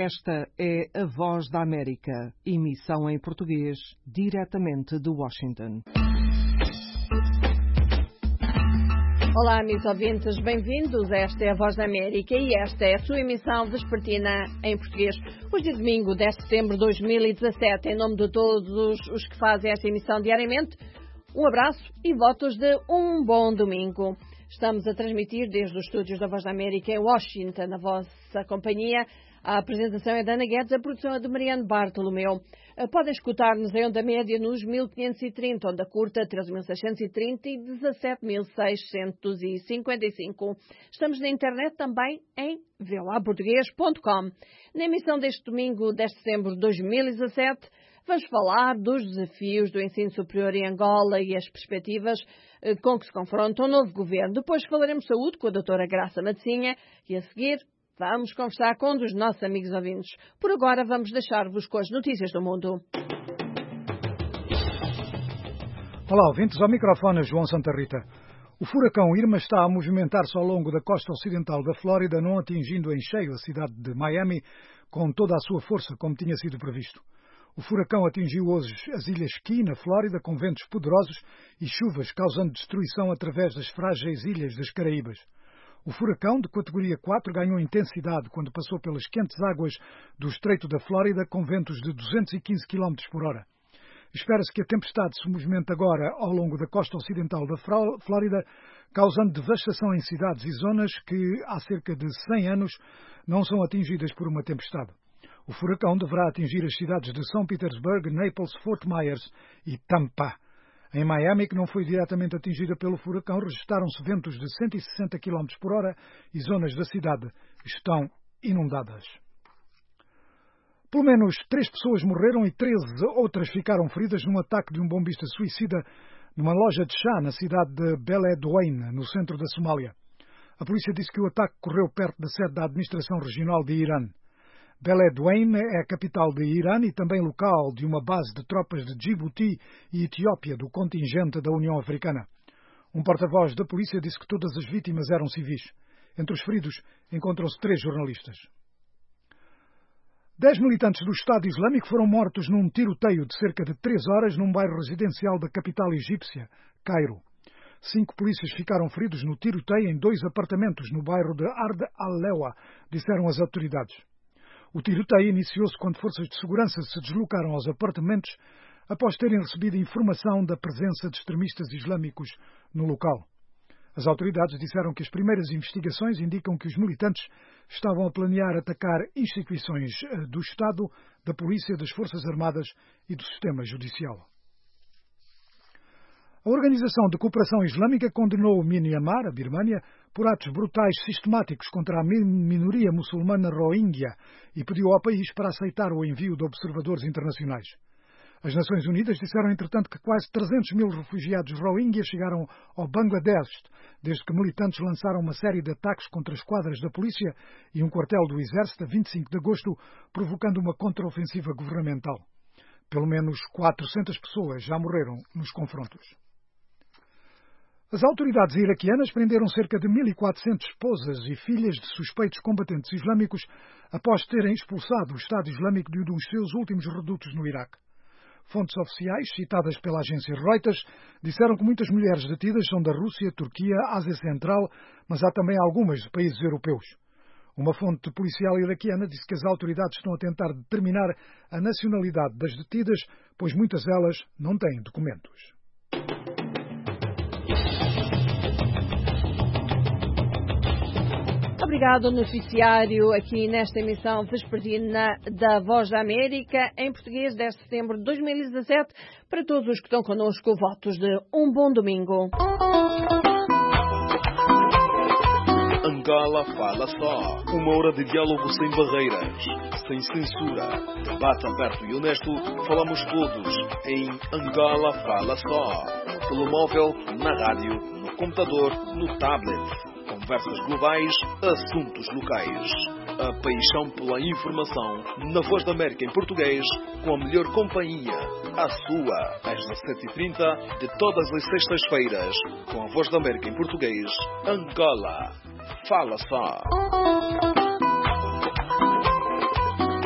Esta é a Voz da América, emissão em português, diretamente de Washington. Olá, amigos ouvintes, bem-vindos. Esta é a Voz da América e esta é a sua emissão vespertina em português. Hoje é domingo, 10 de setembro de 2017. Em nome de todos os que fazem esta emissão diariamente, um abraço e votos de um bom domingo. Estamos a transmitir desde os estúdios da Voz da América em Washington, na vossa companhia. A apresentação é da Ana Guedes, a produção é de Mariano Bartolomeu. Podem escutar-nos em onda média nos 1530, onda curta 13.630 e 17.655. Estamos na internet também em volaportuguês.com. Na emissão deste domingo, 10 de setembro de 2017, vamos falar dos desafios do ensino superior em Angola e as perspectivas com que se confronta o novo governo. Depois falaremos de saúde com a doutora Graça Madecinha e a seguir vamos conversar com um dos nossos amigos ouvintes. Por agora vamos deixar-vos com as notícias do mundo. Olá, ouvintes, ao microfone João Santa Rita. O furacão Irma está a movimentar-se ao longo da costa ocidental da Flórida, não atingindo em cheio a cidade de Miami com toda a sua força, como tinha sido previsto. O furacão atingiu hoje as ilhas Key, na Flórida, com ventos poderosos e chuvas, causando destruição através das frágeis ilhas das Caraíbas. O furacão, de categoria 4, ganhou intensidade quando passou pelas quentes águas do Estreito da Flórida, com ventos de 215 km por hora. Espera-se que a tempestade se movimente agora ao longo da costa ocidental da Flórida, causando devastação em cidades e zonas que, há cerca de 100 anos, não são atingidas por uma tempestade. O furacão deverá atingir as cidades de São Petersburgo, Naples, Fort Myers e Tampa. Em Miami, que não foi diretamente atingida pelo furacão, registaram-se ventos de 160 km por hora e zonas da cidade estão inundadas. Pelo menos 3 pessoas morreram e 13 outras ficaram feridas num ataque de um bombista suicida numa loja de chá na cidade de Beledweyne, no centro da Somália. A polícia disse que o ataque ocorreu perto da sede da Administração Regional de Irã. Beledweyne é a capital de Irã e também local de uma base de tropas de Djibouti e Etiópia do contingente da União Africana. Um porta-voz da polícia disse que todas as vítimas eram civis. Entre os feridos encontram-se 3 jornalistas. 10 militantes do Estado Islâmico foram mortos num tiroteio de cerca de 3 horas num bairro residencial da capital egípcia, Cairo. 5 polícias ficaram feridos no tiroteio em 2 apartamentos no bairro de Ard al-Lewa, disseram as autoridades. O tiroteio iniciou-se quando forças de segurança se deslocaram aos apartamentos após terem recebido informação da presença de extremistas islâmicos no local. As autoridades disseram que as primeiras investigações indicam que os militantes estavam a planear atacar instituições do Estado, da Polícia, das Forças Armadas e do Sistema Judicial. A Organização de Cooperação Islâmica condenou Myanmar, a Birmânia, por atos brutais sistemáticos contra a minoria muçulmana Rohingya e pediu ao país para aceitar o envio de observadores internacionais. As Nações Unidas disseram, entretanto, que quase 300 mil refugiados Rohingya chegaram ao Bangladesh, desde que militantes lançaram uma série de ataques contra esquadras da polícia e um quartel do exército a 25 de agosto, provocando uma contraofensiva governamental. Pelo menos 400 pessoas já morreram nos confrontos. As autoridades iraquianas prenderam cerca de 1.400 esposas e filhas de suspeitos combatentes islâmicos após terem expulsado o Estado Islâmico de um dos seus últimos redutos no Iraque. Fontes oficiais, citadas pela agência Reuters, disseram que muitas mulheres detidas são da Rússia, Turquia, Ásia Central, mas há também algumas de países europeus. Uma fonte policial iraquiana disse que as autoridades estão a tentar determinar a nacionalidade das detidas, pois muitas delas não têm documentos. Obrigado, noticiário, aqui nesta emissão vespertina da Voz da América, em português, 10 de setembro de 2017, para todos os que estão connosco, votos de um bom domingo. Angola Fala Só. Uma hora de diálogo sem barreiras, sem censura. Debate aberto e honesto. Falamos todos em Angola Fala Só. Pelo móvel, na rádio, no computador, no tablet. Conversas globais, assuntos locais. A paixão pela informação na Voz da América em português, com a melhor companhia, a sua, às 17h30 de todas as sextas-feiras, com a Voz da América em português, Angola. Fala só.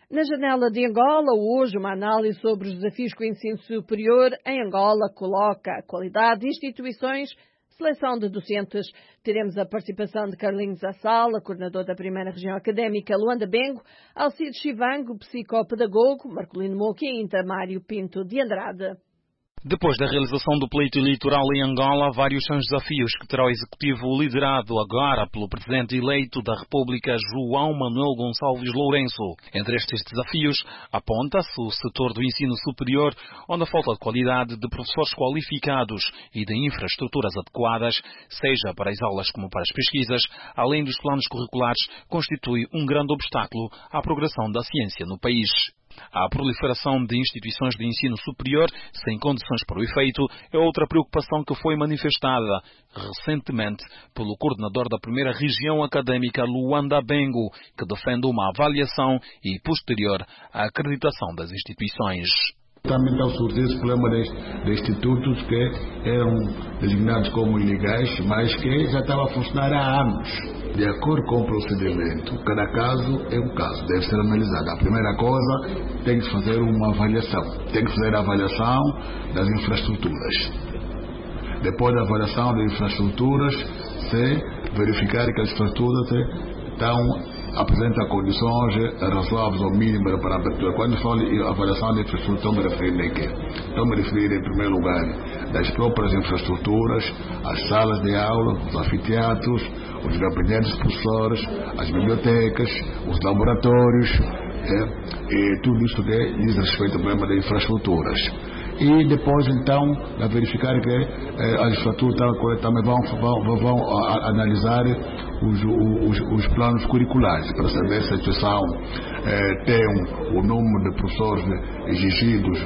Na janela de Angola, hoje, uma análise sobre os desafios que o ensino superior em Angola coloca: a qualidade de instituições, seleção de docentes. Teremos a participação de Carlinhos Assala, coordenador da primeira região académica Luanda Bengo, Alcides Chivango, psicopedagogo, Marcolino Moura e ainda Mário Pinto de Andrade. Depois da realização do pleito eleitoral em Angola, vários são os desafios que terá o Executivo liderado agora pelo Presidente eleito da República, João Manuel Gonçalves Lourenço. Entre estes desafios, aponta-se o setor do ensino superior, onde a falta de qualidade de professores qualificados e de infraestruturas adequadas, seja para as aulas como para as pesquisas, além dos planos curriculares, constitui um grande obstáculo à progressão da ciência no país. A proliferação de instituições de ensino superior sem condições para o efeito é outra preocupação que foi manifestada recentemente pelo coordenador da primeira região académica Luanda Bengo, que defende uma avaliação e posterior acreditação das instituições. Também está a surgir esse problema de institutos que eram designados como ilegais, mas que já estavam a funcionar há anos. De acordo com o procedimento, cada caso é um caso, deve ser analisado. A primeira coisa, tem que fazer uma avaliação. Tem que fazer a avaliação das infraestruturas. Depois da avaliação das infraestruturas, se verificar que as infraestruturas apresentam condições razoáveis ou mínimas para a abertura. Quando falo em avaliação da infraestrutura, estou me referindo a quê? Estou me referindo, em primeiro lugar, das próprias infraestruturas, as salas de aula, os anfiteatros, os gabinetes dos professores, as bibliotecas, os laboratórios, e tudo isso que diz respeito ao problema das infraestruturas. E depois, então, a verificar que as infraestruturas também vão analisar os planos curriculares para saber se a instituição tem o número de professores exigidos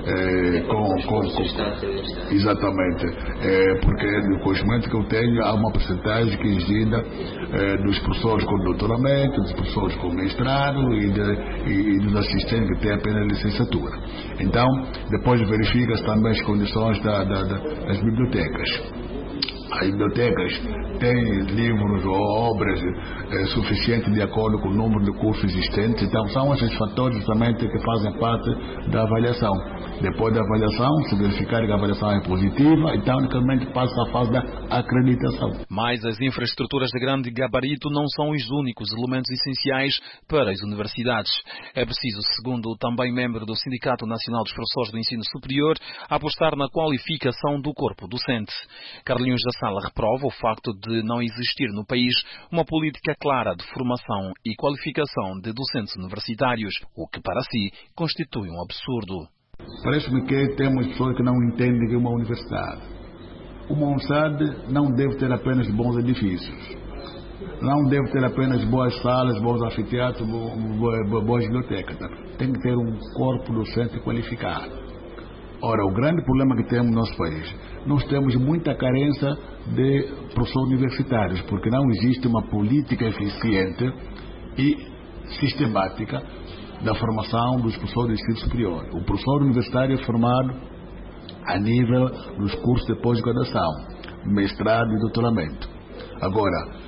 exatamente, porque no conhecimento que eu tenho há uma porcentagem que é exigida dos professores com doutoramento, dos professores com mestrado e dos assistentes que têm apenas licenciatura. Então, depois verifica-se também as condições das bibliotecas. As bibliotecas têm livros ou obras suficientes de acordo com o número de cursos existentes. Então, são esses fatores justamente que fazem parte da avaliação. Depois da avaliação, se verificar que a avaliação é positiva, então, unicamente passa a fase da acreditação. Mas as infraestruturas de grande gabarito não são os únicos elementos essenciais para as universidades. É preciso, segundo o também membro do Sindicato Nacional dos Professores do Ensino Superior, apostar na qualificação do corpo docente. Carlinhos Assala reprova o facto de não existir no país uma política clara de formação e qualificação de docentes universitários, o que para si constitui um absurdo. Parece-me que temos pessoas que não entendem que é uma universidade. Uma universidade não deve ter apenas bons edifícios, não deve ter apenas boas salas, bons anfiteatros, boas bibliotecas. Tem que ter um corpo docente qualificado. Ora, o grande problema que temos no nosso país, nós temos muita carência de professores universitários, porque não existe uma política eficiente e sistemática da formação dos professores de ensino superior. O professor universitário é formado a nível dos cursos de pós-graduação, mestrado e doutoramento. Agora,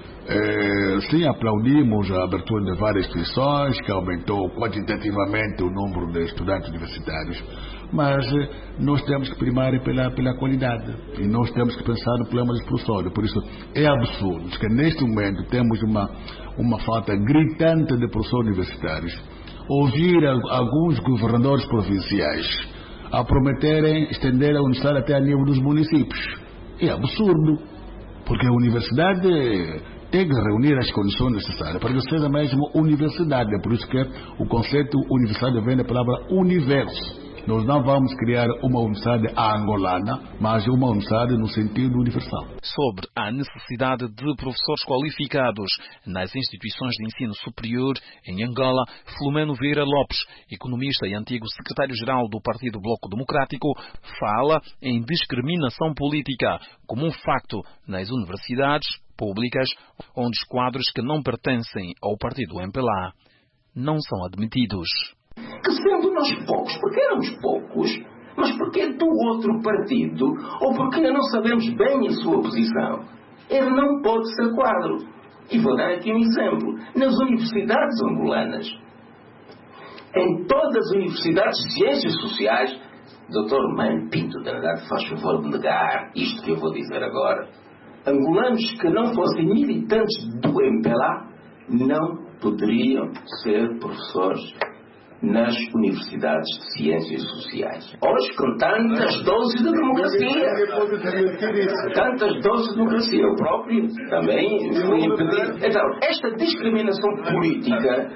sim, aplaudimos a abertura de várias instituições, que aumentou quantitativamente o número de estudantes universitários, mas nós temos que primar pela qualidade e nós temos que pensar no problema dos professores. Por isso, é absurdo que neste momento temos uma falta gritante de professores universitários. Ouvir alguns governadores provinciais a prometerem estender a universidade até a nível dos municípios. É absurdo, porque a universidade tem que reunir as condições necessárias para que seja mesmo universidade. É por isso que o conceito universidade vem da palavra universo. Nós não vamos criar uma universidade angolana, mas uma universidade no sentido universal. Sobre a necessidade de professores qualificados nas instituições de ensino superior em Angola, Filomeno Vieira Lopes, economista e antigo secretário-geral do Partido Bloco Democrático, fala em discriminação política como um facto nas universidades públicas, onde os quadros que não pertencem ao partido MPLA não são admitidos. Que sendo nós poucos, porque éramos poucos, mas porque é do outro partido, ou porque ainda não sabemos bem a sua posição, ele não pode ser quadro. E vou dar aqui um exemplo. Nas universidades angolanas, em todas as universidades de ciências sociais. Dr. Mário Pinto de Andrade, faz favor de negar isto que eu vou dizer agora. Angolanos que não fossem militantes do MPLA não poderiam ser professores nas universidades de ciências sociais. Hoje, com tantas doses de democracia, tantas doses de democracia, eu próprio também fui impedido. Então, esta discriminação política,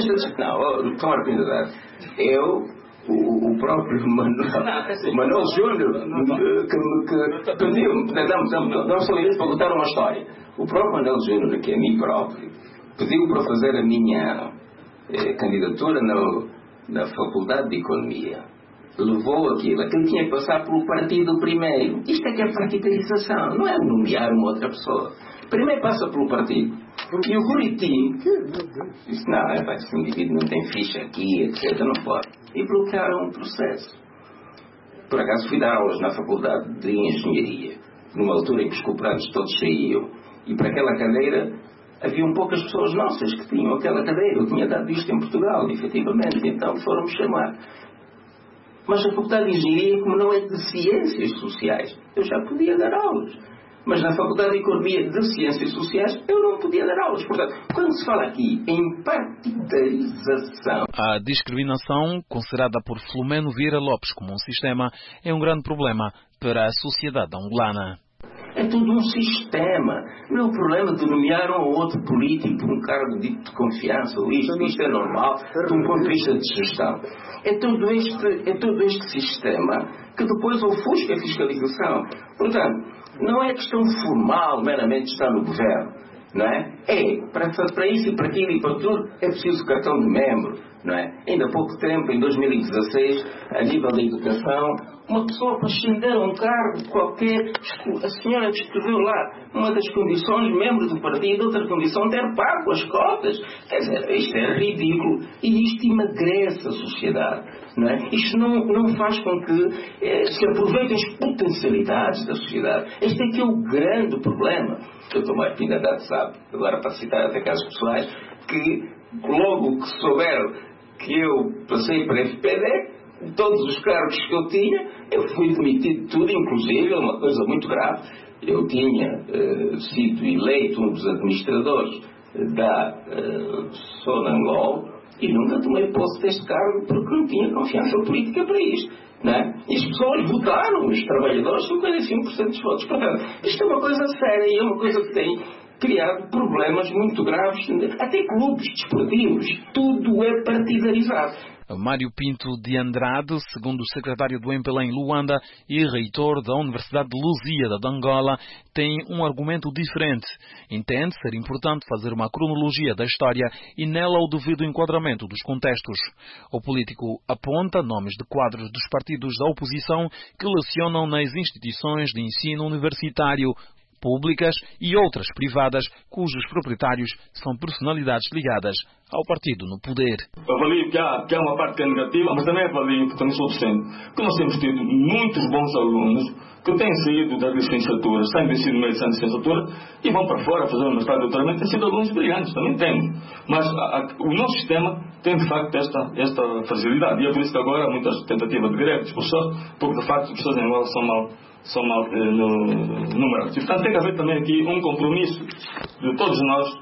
o próprio Manuel Júnior que pediu, não sou eles para contar uma história. O próprio Manuel Júnior, que é a mim próprio, pediu para fazer a minha candidatura na Faculdade de Economia. Levou aquilo tinha que passar pelo partido primeiro. Isto é que é particarização, não é nomear uma outra pessoa. Primeiro passa pelo partido. E o Buriti disse, não, esse indivíduo não tem ficha aqui, etc, não pode. E bloquearam o processo. Por acaso fui dar aulas na Faculdade de Engenharia, numa altura em que os cooperantes todos saíam, e para aquela cadeira haviam poucas pessoas nossas que tinham aquela cadeira. Eu tinha dado isto em Portugal, efetivamente, então foram-me chamar. Mas a Faculdade de Engenharia, como não é de Ciências Sociais, eu já podia dar aulas. Mas na Faculdade de Economia de Ciências Sociais eu não podia dar aulas. Portanto, quando se fala aqui em partidarização... A discriminação, considerada por Filomeno Vieira Lopes como um sistema, é um grande problema para a sociedade angolana. É tudo um sistema. Não é o problema de nomear um ou outro político um cargo dito de confiança ou isto é normal, de um ponto de vista de gestão. É todo este sistema que depois ofusca a fiscalização. Portanto, não é questão formal, meramente estar no governo, não é? Para isso e para aquilo e para tudo, é preciso cartão de membro, não é? Ainda há pouco tempo, em 2016, a nível da educação, uma pessoa para ascender a um cargo qualquer, a senhora que escreveu lá, uma das condições, membro do partido, outra condição, ter pago as cotas. Quer dizer, isto é ridículo e isto emagrece a sociedade, não é? Isto não faz com que se aproveitem as potencialidades da sociedade. Este é que é o grande problema. O Dr. Mário Pinto de Andrade sabe, agora para citar até casos pessoais, que logo que souberam que eu passei para a FPD, todos os cargos que eu tinha, eu fui demitido de tudo, inclusive uma coisa muito grave. Eu tinha sido eleito um dos administradores da Sonangol e nunca tomei posse deste cargo porque não tinha confiança política para isto, não é? E as pessoas votaram, os trabalhadores, 55% dos votos. Portanto, isto é uma coisa séria e é uma coisa que tem criado problemas muito graves, até clubes desportivos, tudo é partidarizado. Mário Pinto de Andrade, segundo o secretário do MPLA em Luanda e reitor da Universidade de Lusíada de Angola, tem um argumento diferente. Entende ser importante fazer uma cronologia da história e nela o devido enquadramento dos contextos. O político aponta nomes de quadros dos partidos da oposição que lecionam nas instituições de ensino universitário, públicas e outras privadas, cujos proprietários são personalidades ligadas ao partido no poder. Avalio que há uma parte que é negativa, mas também avalio que também sou docente, que nós temos tido muitos bons alunos que têm saído das licenciaturas, saem do ensino médio, saem da licenciatura e vão para fora fazer um mestrado de doutoramento, têm sido alunos brilhantes, também temos. Mas o nosso sistema tem de facto esta fragilidade e é por isso que agora há muitas tentativas de greve dos professores, porque de facto os professores em Angola são mal numerados. E portanto tem que haver também aqui um compromisso de todos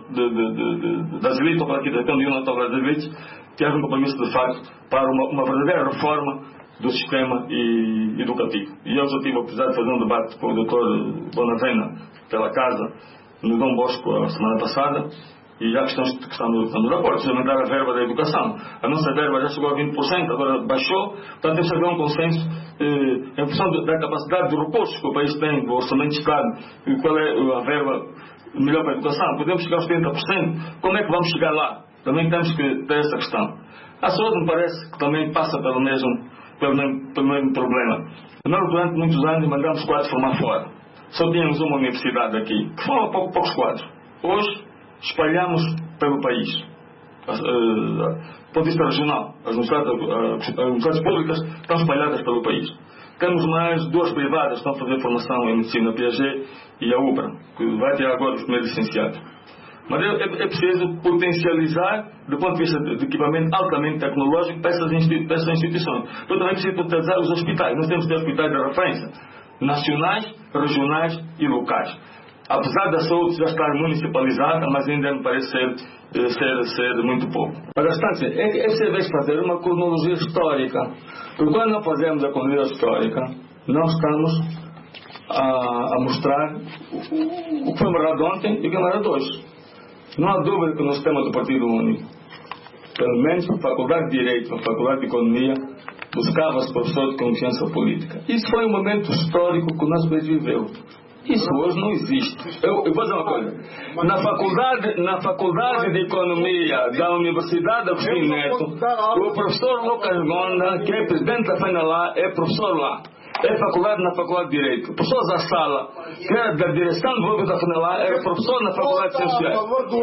nós, das elites, ou aqui da Câmara das elites, que haja um compromisso de facto para uma verdadeira reforma do sistema educativo. E eu já tive a oportunidade de fazer um debate com o Dr. Bonavena pela casa no Dom Bosco a semana passada, e há questões que estão no rapport, aumentar a verba da educação. A nossa verba já chegou a 20%, agora baixou, portanto temos que haver um consenso em função da capacidade de recursos que o país tem, do orçamento de Estado, e qual é a verba melhor para a educação. Podemos chegar aos 30%, como é que vamos chegar lá? Também temos que ter essa questão. A saúde me parece que também passa pelo mesmo problema. Nós durante muitos anos mandamos quadros formar fora. Só tínhamos uma universidade aqui, que foram poucos quadros. Hoje espalhamos pelo país. Do ponto de vista regional, as universidades públicas estão espalhadas pelo país. Temos mais duas privadas que estão a fazer formação em medicina, a Piaget e a UBRA, que vai ter agora os primeiros licenciados. Mas é preciso potencializar, do ponto de vista de equipamento altamente tecnológico, para essas instituições. Então também é preciso potencializar os hospitais. Nós temos que ter hospitais de referência, nacionais, regionais e locais. Apesar da saúde já estar municipalizada, mas ainda me parece ser muito pouco. A distância é preciso fazer uma cronologia histórica. Porque quando não fazemos a cronologia histórica, não estamos a mostrar o que foi marcado ontem e o que é marcado hoje. Não há dúvida que no sistema do Partido Único, pelo menos na Faculdade de Direito, na Faculdade de Economia, buscava-se professor de consciência política. Isso foi um momento histórico que o nosso país viveu. Isso hoje não existe. Eu vou dizer uma coisa. Na faculdade de Economia da Universidade Agostinho Neto, o professor Lucas Gonda, que é presidente da FENALA, é professor lá. É faculdade na Faculdade de Direito. O professor Zassala, que era da direção do governo da FENALA, era professor na Faculdade de Ciências.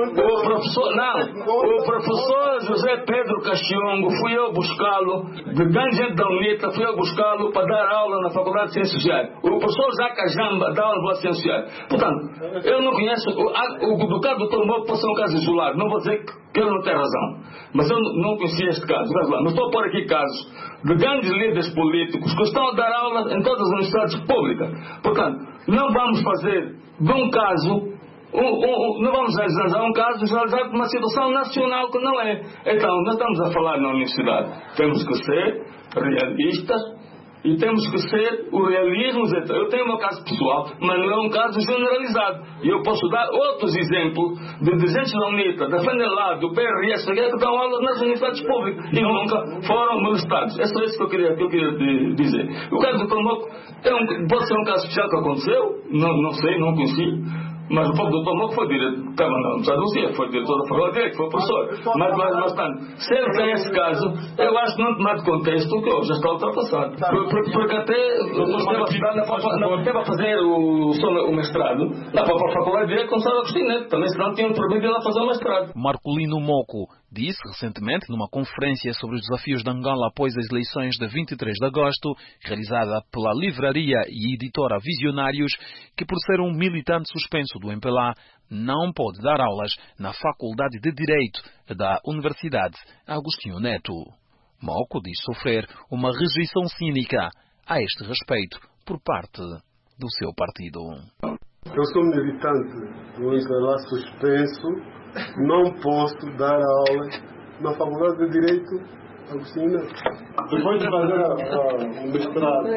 O professor José Pedro Cachiongo, fui eu buscá-lo, de grande gente da UNITA, fui eu buscá-lo para dar aula na Faculdade de Ciências Sociais. O professor Zaca Jamba dá aula de Ciências Sociais. Portanto, eu não conheço, do caso do Tomboco pode ser um caso isolado, não vou dizer que ele não tem razão, mas eu não conhecia este caso. Mas estou a pôr aqui casos de grandes líderes políticos que estão a dar aula em todas as universidades públicas. Portanto, não vamos fazer de um caso, não vamos generalizar um caso generalizado de uma situação nacional que não é. Então, nós estamos a falar na universidade. Temos que ser realistas e temos que ser o realismo. Eu tenho o meu caso pessoal, mas não é um caso generalizado. E eu posso dar outros exemplos de dirigentes da UNITA, da FENALA, do PRS, que dão aulas nas universidades públicas e nunca foram molestados. É só isso que eu queria dizer. O caso do Tomboco pode ser um caso especial que aconteceu, não sei, não conheci. Mas o próprio doutor Moco foi diretor, estava na Universidade de Luzia, foi diretor da Faculdade de Direito, foi professor. Mas se ele tem esse caso, eu acho que não tomar de contexto que já está ultrapassado. Porque até não teve a fazer o mestrado lá para a Faculdade de Direito com o Sr. Agostinho Neto, também senão tinham proibido ele a fazer o mestrado. Marcolino Moco disse recentemente numa conferência sobre os desafios de Angola após as eleições de 23 de agosto, realizada pela livraria e editora Visionários, que por ser um militante suspenso do MPLA, não pode dar aulas na Faculdade de Direito da Universidade Agostinho Neto. Moco diz sofrer uma rejeição cínica a este respeito por parte do seu partido. Eu sou militante do MPLA suspenso. Não posso dar aula na Faculdade de Direito Agostinho Neto. Depois de fazer o mestrado,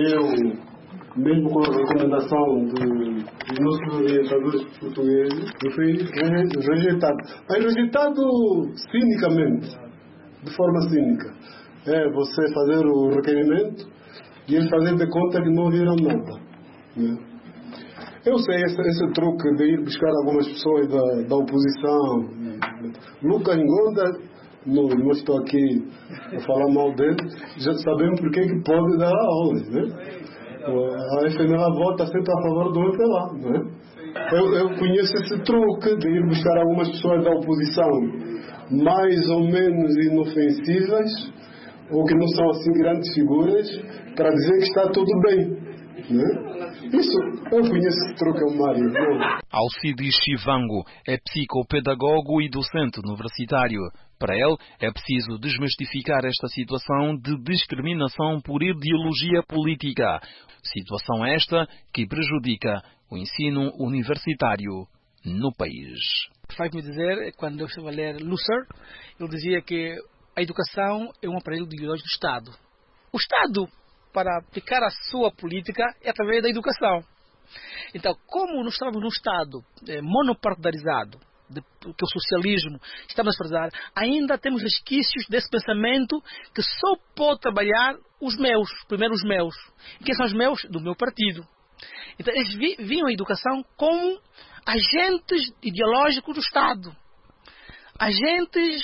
eu, mesmo com a recomendação dos nossos orientadores portugueses, eu fui rejeitado. Mas rejeitado cinicamente, de forma cínica. É você fazer o requerimento e eles fazerem de conta que não viram nada. Né? Eu sei esse truque de ir buscar algumas pessoas da oposição. Lucas Gonda, não estou aqui a falar mal dele, já sabemos porque é que pode dar aulas, né? A FNLA vota sempre a favor do MPLA, né? Eu conheço esse truque de ir buscar algumas pessoas da oposição mais ou menos inofensivas, ou que não são assim grandes figuras, para dizer que está tudo bem. Isso, eu conheço esse truque, Mário. Alcides Chivango é psicopedagogo e docente universitário. Para ele, é preciso desmistificar esta situação de discriminação por ideologia política. Situação esta que prejudica o ensino universitário no país. Faz-me dizer, quando eu estava a ler Lusser, ele dizia que a educação é um aparelho ideológico do Estado. O Estado, para aplicar a sua política, é através da educação. Então, como nós estamos num Estado monopartidarizado, que o socialismo está a desprezar, ainda temos resquícios desse pensamento que só pode trabalhar os meus, primeiro os meus. E quem são os meus? Do meu partido. Então, eles viam a educação como agentes ideológicos do Estado, agentes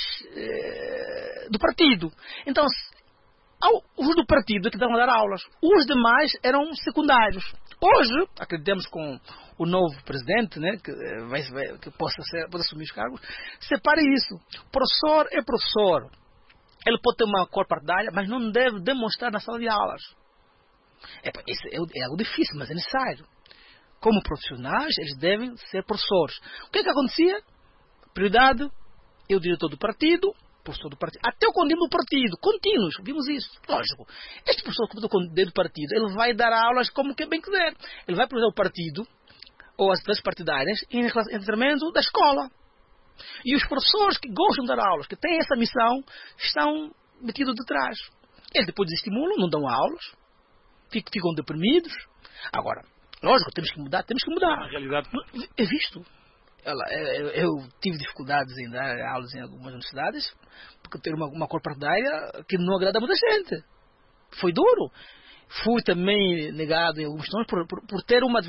do partido. Então, os do partido que estavam a dar aulas, os demais eram secundários. Hoje, acreditamos com o novo presidente, né, que possa assumir os cargos, separe isso. Professor é professor. Ele pode ter uma cor partidária, mas não deve demonstrar na sala de aulas. Isso é algo difícil, mas é necessário. Como profissionais, eles devem ser professores. O que é que acontecia? Prioridade é o diretor do partido, professor do partido, até o conselho do partido, contínuos, vimos isso, lógico. Este professor do partido, ele vai dar aulas como que bem quiser. Ele vai priorizar o partido, ou as atividades partidárias, em detrimento da escola. E os professores que gostam de dar aulas, que têm essa missão, estão metidos de trás. Eles depois desestimulam, não dão aulas, ficam deprimidos. Agora, lógico, temos que mudar. A realidade é visto. Eu tive dificuldades em dar aulas em algumas universidades, porque ter uma cor partidária que não agrada a muita gente. Foi duro. Fui também negado em algumas questões por ter uma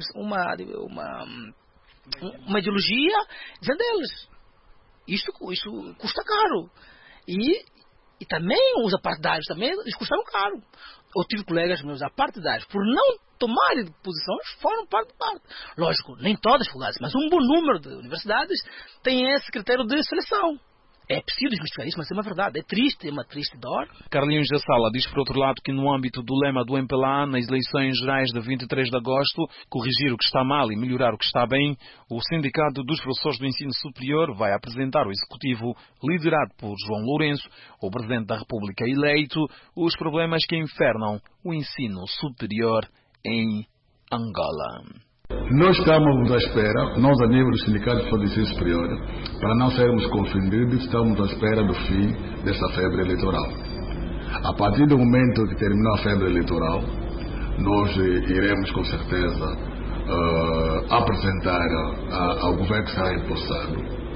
ideologia dizendo deles. Isso custa caro. E também os apartidários também eles custaram caro. Eu tive colegas meus apartidários, por não tomarem posições, foram parte do partido. Lógico, nem todas as faculdades, mas um bom número de universidades têm esse critério de seleção. É preciso desmistificar isso, mas é uma verdade. É triste, é uma triste dor. Carlinhos Zassala diz, por outro lado, que no âmbito do lema do MPLA, nas eleições gerais de 23 de agosto, corrigir o que está mal e melhorar o que está bem, o Sindicato dos Professores do Ensino Superior vai apresentar ao Executivo, liderado por João Lourenço, o Presidente da República eleito, os problemas que infernam o ensino superior em Angola. Nós estamos à espera, nós a nível do Sindicato de Ensino Superior, para não sermos confundidos, estamos à espera do fim dessa febre eleitoral. A partir do momento que terminou a febre eleitoral, nós iremos com certeza apresentar ao governo que será empossado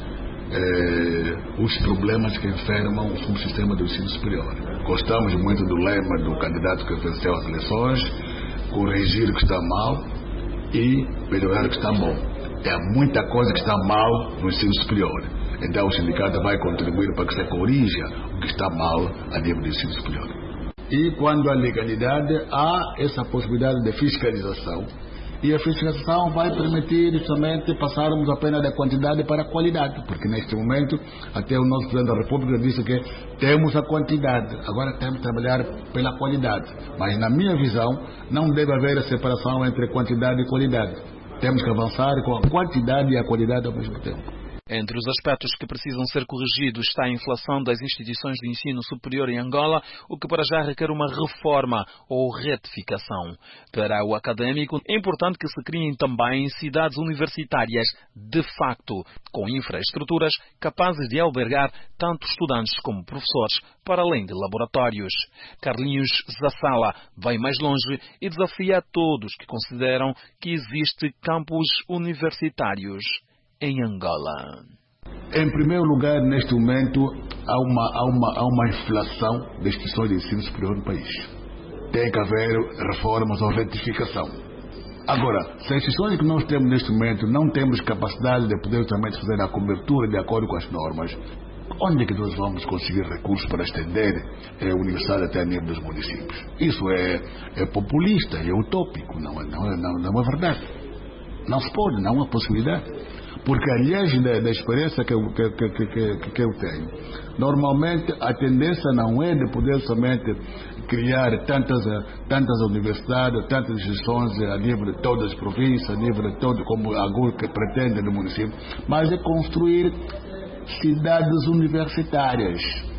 os problemas que enfermam o subsistema do ensino superior. Gostamos muito do lema do candidato que venceu as eleições, corrigir o que está mal e melhorar o que está bom. Há muita coisa que está mal no ensino superior. Então o sindicato vai contribuir para que se corrija o que está mal a nível do ensino superior. E quando há legalidade, há essa possibilidade de fiscalização. E a fiscalização vai permitir justamente passarmos apenas da quantidade para a qualidade. Porque neste momento, até o nosso Presidente da República disse que temos a quantidade, agora temos que trabalhar pela qualidade. Mas na minha visão, não deve haver a separação entre quantidade e qualidade. Temos que avançar com a quantidade e a qualidade ao mesmo tempo. Entre os aspectos que precisam ser corrigidos está a inflação das instituições de ensino superior em Angola, o que para já requer uma reforma ou retificação. Para o académico, é importante que se criem também cidades universitárias de facto, com infraestruturas capazes de albergar tanto estudantes como professores, para além de laboratórios. Carlinhos Zassala vai mais longe e desafia a todos que consideram que existe campus universitários em Angola. Em primeiro lugar, neste momento, há uma inflação das instituições de ensino superior no país. Tem que haver reformas ou retificação. Agora, se as instituições que nós temos neste momento não temos capacidade de poder também fazer a cobertura de acordo com as normas, onde é que nós vamos conseguir recursos para estender a universidade até a nível dos municípios? Isso é populista, é utópico, não é verdade. Não se pode, não há possibilidade. Porque, aliás, da experiência que eu tenho, normalmente a tendência não é de poder somente criar tantas universidades, tantas instituições a nível de todas as províncias, a nível de todo, como alguns que pretendem no município, mas é construir cidades universitárias.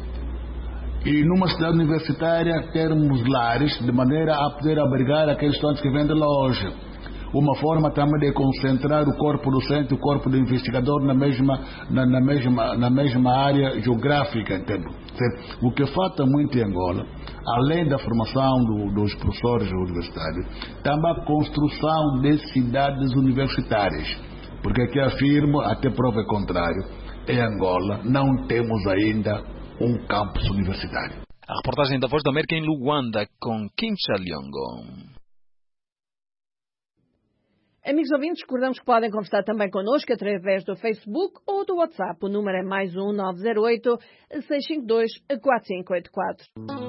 E numa cidade universitária termos lares de maneira a poder abrigar aqueles estudantes que vêm de longe. Uma forma também de concentrar o corpo docente, o corpo do investigador na mesma área geográfica. Entende? O que falta muito em Angola, além da formação dos professores universitários, também a construção de cidades universitárias. Porque aqui afirmo, até prova contrário, em Angola não temos ainda um campus universitário. A reportagem da Voz da América em Luanda com Kincha Liongo. Amigos ouvintes, recordamos que podem conversar também connosco através do Facebook ou do WhatsApp. O número é mais 908-652-4584.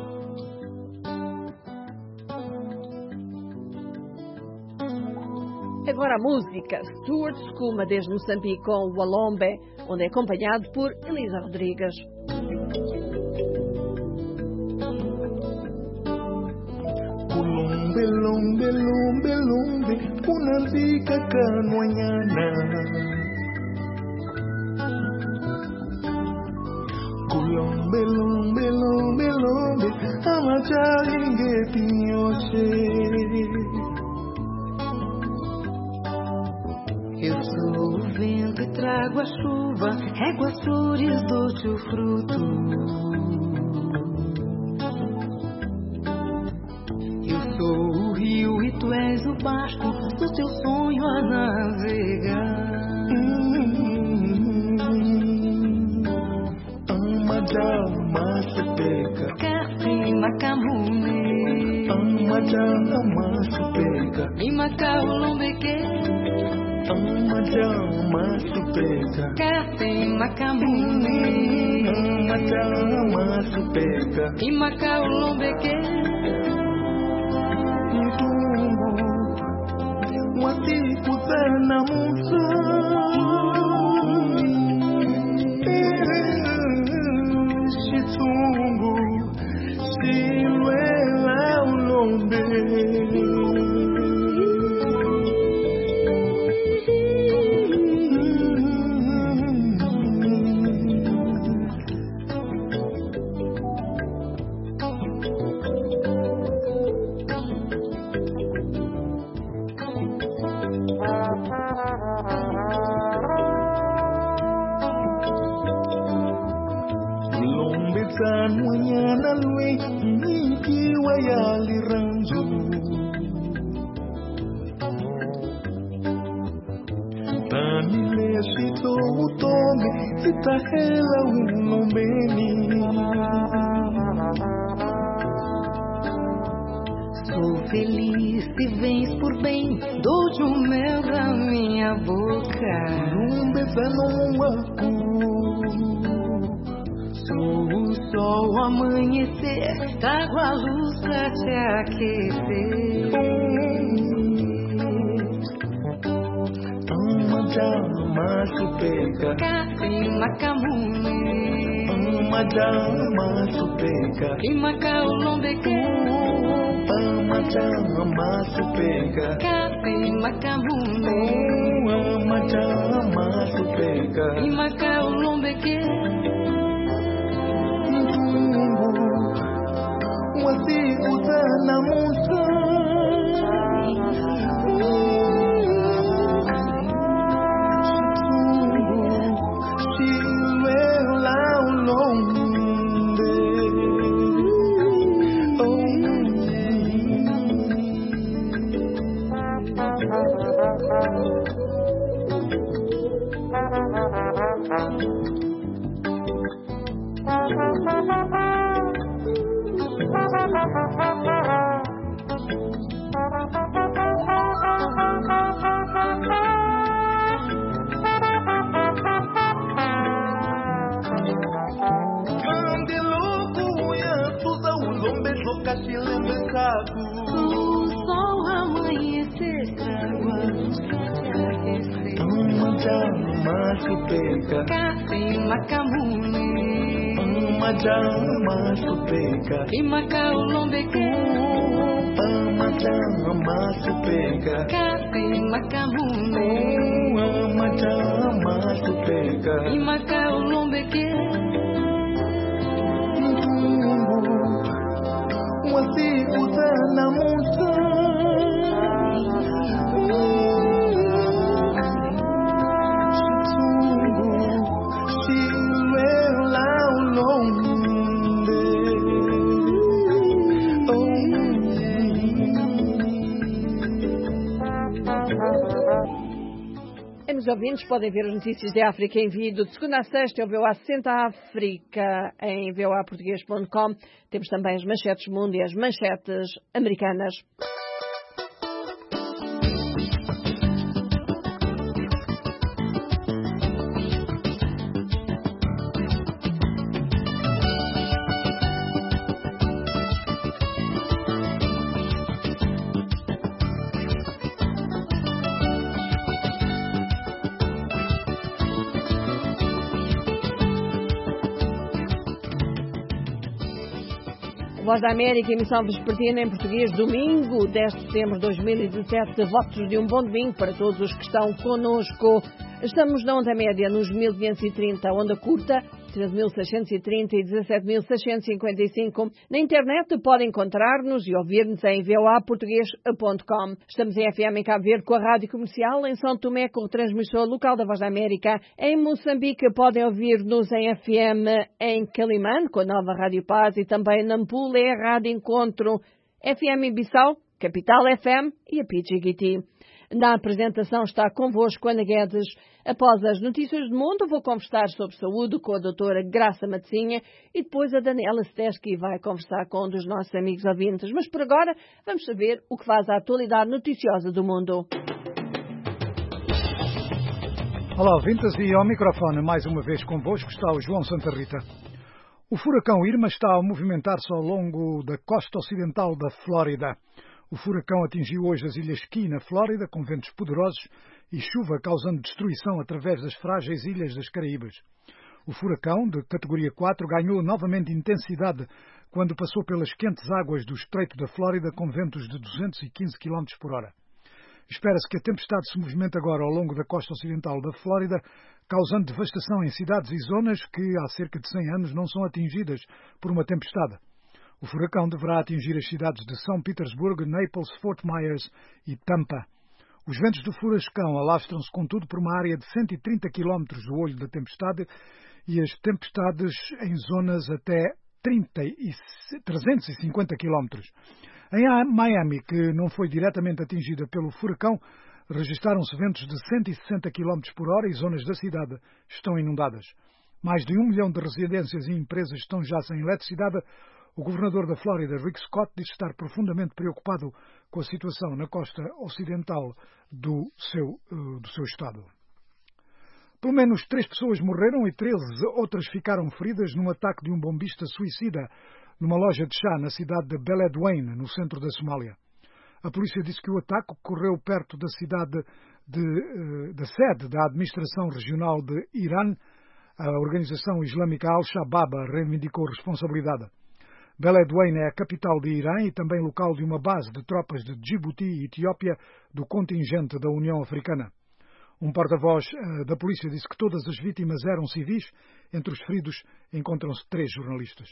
Agora a música. Stuart Skuma desde Moçambique com o Alombe, onde é acompanhado por Elisa Rodrigues. Lumbe, lumbe, lumbe, unalika kanwanyana. majalingue pinhoche. Eu sou o vento e trago a chuva, rego as flores, dou-te o fruto. Eu sou o rio e tu és o barco, do teu sonho a navegar. Ama supeka, kasi makamune. Ama supeka, imaka ulombeke. Ama supeka, kasi makamune. Ama supeka, imaka ulombeke. Mtungu wasikutana musa. Mwenye lui nikiwa yaliranzu tanile sito utome sitahela ulombeni. Sou feliz se vens por bem, dou-te o mel da minha boca. Beijo no arco. O sol amanhecer, trago a luz pra te aquecer. Ama supeka, kasi makamune. Ama supeka, imaka ulombeke. Ama supeka, kasi makamune. Ama supeka, imaka ulombeke. Wasikutana musa. Shilela ulombe. O sol amanhecer, trago a luz pra te aquecer. Ama supeka, kasi makamune. Ama supeka, imaka ulombeke. Ama supeka, kasi makamune. Ama supeka, imaka ulombeke. Wasikutana musa. Shilela ulombe. Amigos ouvintes, podem ver as notícias de África em vídeo de segunda a sexta, é o VOA 60 África em voaportuguês.com. Temos também as manchetes mundo e as manchetes americanas. Voz da América, emissão vespertina em português, domingo, 10 de setembro de 2017. Votos de um bom domingo para todos os que estão connosco. Estamos na onda média nos 1530, onda curta 13.630 e 17.655. Na internet pode encontrar-nos e ouvir-nos em voaportugues.com. Estamos em FM em Cabo Verde com a Rádio Comercial, em São Tomé com o transmissor local da Voz da América. Em Moçambique podem ouvir-nos em FM em Calimã, com a nova Rádio Paz, e também na Nampula é a Rádio Encontro. FM em Bissau, Capital FM e a PGT. Na apresentação está convosco Ana Guedes. Após as notícias do mundo, vou conversar sobre saúde com a doutora Graça Matezinha e depois a Daniela Steski vai conversar com um dos nossos amigos ouvintes. Mas por agora, vamos saber o que faz a atualidade noticiosa do mundo. Olá, ouvintes, e ao microfone mais uma vez convosco está o João Santa Rita. O furacão Irma está a movimentar-se ao longo da costa ocidental da Flórida. O furacão atingiu hoje as Ilhas Key, na Flórida, com ventos poderosos e chuva causando destruição através das frágeis ilhas das Caraíbas. O furacão, de categoria 4, ganhou novamente intensidade quando passou pelas quentes águas do Estreito da Flórida com ventos de 215 km por hora. Espera-se que a tempestade se movimente agora ao longo da costa ocidental da Flórida, causando devastação em cidades e zonas que há cerca de 100 anos não são atingidas por uma tempestade. O furacão deverá atingir as cidades de São Petersburgo, Naples, Fort Myers e Tampa. Os ventos do furacão alastram-se, contudo, por uma área de 130 km do olho da tempestade e as tempestades em zonas até 350 km. Em Miami, que não foi diretamente atingida pelo furacão, registaram-se ventos de 160 km por hora e zonas da cidade estão inundadas. Mais de 1 milhão de residências e empresas estão já sem eletricidade. O governador da Flórida, Rick Scott, diz estar profundamente preocupado com a situação na costa ocidental do seu estado. Pelo menos 3 pessoas morreram e 13 outras ficaram feridas num ataque de um bombista suicida numa loja de chá na cidade de Beledweyne, no centro da Somália. A polícia disse que o ataque ocorreu perto da cidade da sede da administração regional de Irã. A organização islâmica Al-Shabaab reivindicou responsabilidade. Beledweyne é a capital de Irã e também local de uma base de tropas de Djibouti e Etiópia do contingente da União Africana. Um porta-voz da polícia disse que todas as vítimas eram civis. Entre os feridos encontram-se 3 jornalistas.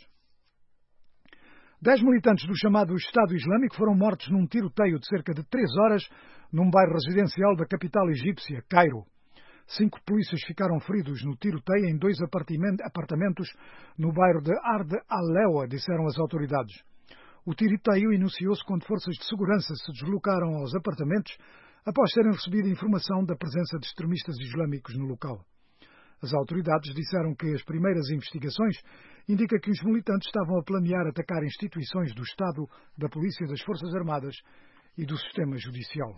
10 militantes do chamado Estado Islâmico foram mortos num tiroteio de cerca de 3 horas num bairro residencial da capital egípcia, Cairo. 5 polícias ficaram feridos no tiroteio em 2 apartamentos no bairro de Ard al-Lewa, disseram as autoridades. O tiroteio iniciou-se quando forças de segurança se deslocaram aos apartamentos após terem recebido informação da presença de extremistas islâmicos no local. As autoridades disseram que as primeiras investigações indicam que os militantes estavam a planear atacar instituições do Estado, da Polícia, das Forças Armadas e do sistema judicial.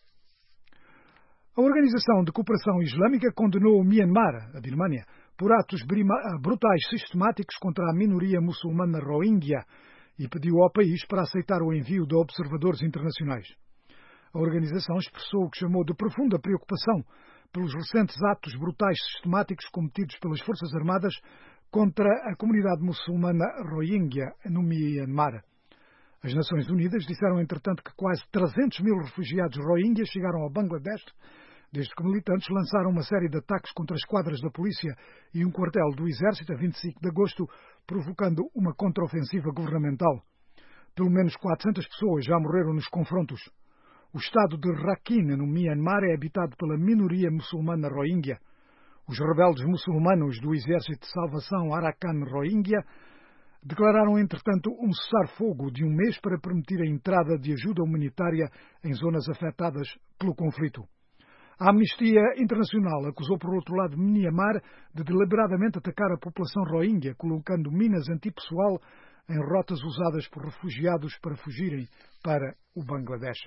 A Organização de Cooperação Islâmica condenou o Myanmar, a Birmânia, por atos brutais sistemáticos contra a minoria muçulmana Rohingya e pediu ao país para aceitar o envio de observadores internacionais. A organização expressou o que chamou de profunda preocupação pelos recentes atos brutais sistemáticos cometidos pelas Forças Armadas contra a comunidade muçulmana Rohingya no Myanmar. As Nações Unidas disseram, entretanto, que quase 300 mil refugiados Rohingya chegaram ao Bangladesh desde que militantes lançaram uma série de ataques contra esquadras da polícia e um quartel do exército a 25 de agosto, provocando uma contraofensiva governamental. Pelo menos 400 pessoas já morreram nos confrontos. O estado de Rakhine, no Myanmar, é habitado pela minoria muçulmana Rohingya. Os rebeldes muçulmanos do Exército de Salvação Arakan Rohingya declararam, entretanto, um cessar-fogo de 1 mês para permitir a entrada de ajuda humanitária em zonas afetadas pelo conflito. A Amnistia Internacional acusou, por outro lado, Myanmar de deliberadamente atacar a população Rohingya, colocando minas antipessoal em rotas usadas por refugiados para fugirem para o Bangladesh.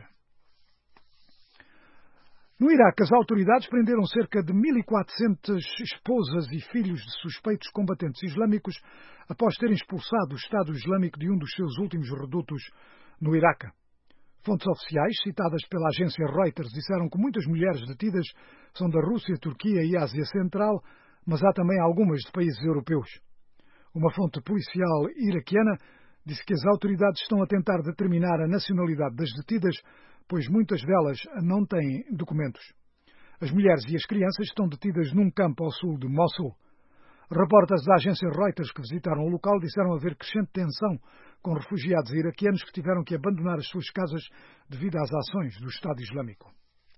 No Iraque, as autoridades prenderam cerca de 1.400 esposas e filhos de suspeitos combatentes islâmicos após terem expulsado o Estado Islâmico de um dos seus últimos redutos no Iraque. Fontes oficiais, citadas pela agência Reuters, disseram que muitas mulheres detidas são da Rússia, Turquia e Ásia Central, mas há também algumas de países europeus. Uma fonte policial iraquiana disse que as autoridades estão a tentar determinar a nacionalidade das detidas, pois muitas delas não têm documentos. As mulheres e as crianças estão detidas num campo ao sul de Mossul. Repórteres da agência Reuters que visitaram o local disseram haver crescente tensão com refugiados iraquianos que tiveram que abandonar as suas casas devido às ações do Estado Islâmico.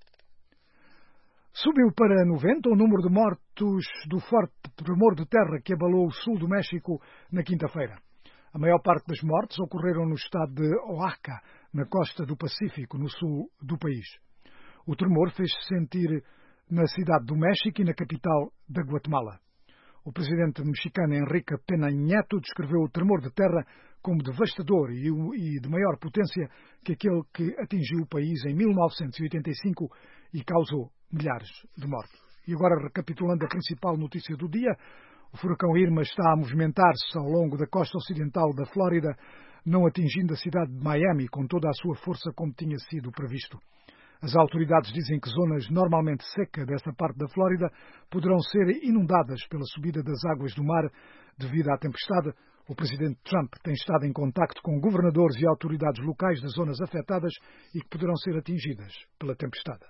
Subiu para 90 o número de mortos do forte tremor de terra que abalou o sul do México na quinta-feira. A maior parte das mortes ocorreram no estado de Oaxaca, na costa do Pacífico, no sul do país. O tremor fez-se sentir na cidade do México e na capital da Guatemala. O presidente mexicano Enrique Peña Nieto descreveu o tremor de terra como devastador e de maior potência que aquele que atingiu o país em 1985 e causou milhares de mortos. E agora, recapitulando a principal notícia do dia, o furacão Irma está a movimentar-se ao longo da costa ocidental da Flórida, não atingindo a cidade de Miami com toda a sua força como tinha sido previsto. As autoridades dizem que zonas normalmente secas dessa parte da Flórida poderão ser inundadas pela subida das águas do mar devido à tempestade. O presidente Trump tem estado em contacto com governadores e autoridades locais das zonas afetadas e que poderão ser atingidas pela tempestade.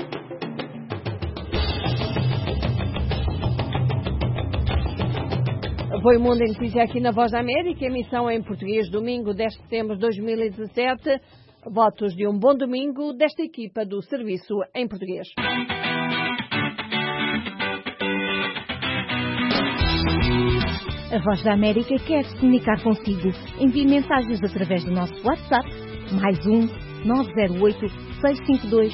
Foi o Mundo em Notícia aqui na Voz da América, emissão em português, domingo 10 de setembro de 2017. Votos de um bom domingo desta equipa do Serviço em Português. A Voz da América quer se comunicar consigo. Envie mensagens através do nosso WhatsApp, +1 908 652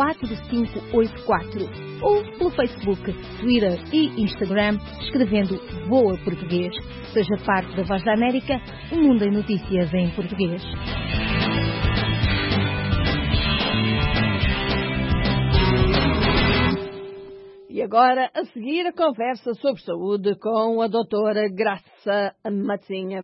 4584 ou pelo Facebook, Twitter e Instagram, escrevendo Voa Português. Seja parte da Voz da América, o mundo em notícias em português. E agora, a seguir, a conversa sobre saúde com a doutora Graça Matzinha.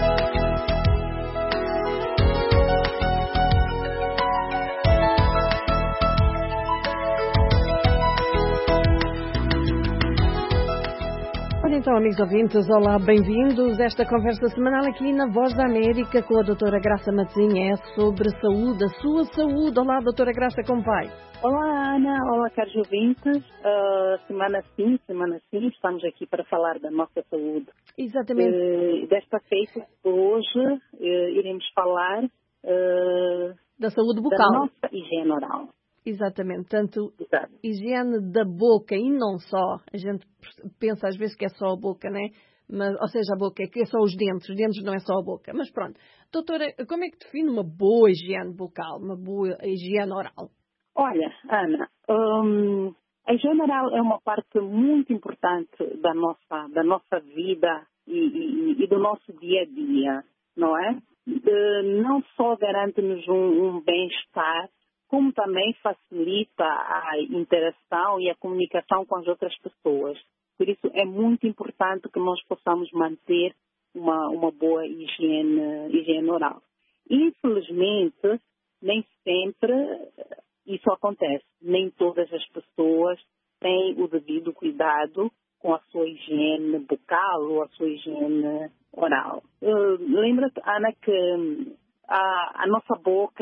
Então, amigos ouvintes, olá, bem-vindos a esta conversa semanal aqui na Voz da América com a doutora Graça Matzinha. É sobre saúde, a sua saúde. Olá, doutora Graça, como vai? Olá, Ana. Olá, caros ouvintes. Semana sim, estamos aqui para falar da nossa saúde. Exatamente. Desta feita, hoje, iremos falar da saúde bucal. Da nossa higiene oral. Exatamente, tanto higiene da boca e não só. A gente pensa às vezes que é só a boca, né? Mas, ou seja, a boca, que é só os dentes não é só a boca. Mas pronto, doutora, como é que define uma boa higiene bucal, uma boa higiene oral? Olha, Ana, a higiene oral é uma parte muito importante da nossa vida e do nosso dia a dia, não é? Não só garante-nos um bem-estar, como também facilita a interação e a comunicação com as outras pessoas. Por isso, é muito importante que nós possamos manter uma boa higiene oral. Infelizmente, nem sempre isso acontece. Nem todas as pessoas têm o devido cuidado com a sua higiene bucal ou a sua higiene oral. Lembra-te, Ana, que a nossa boca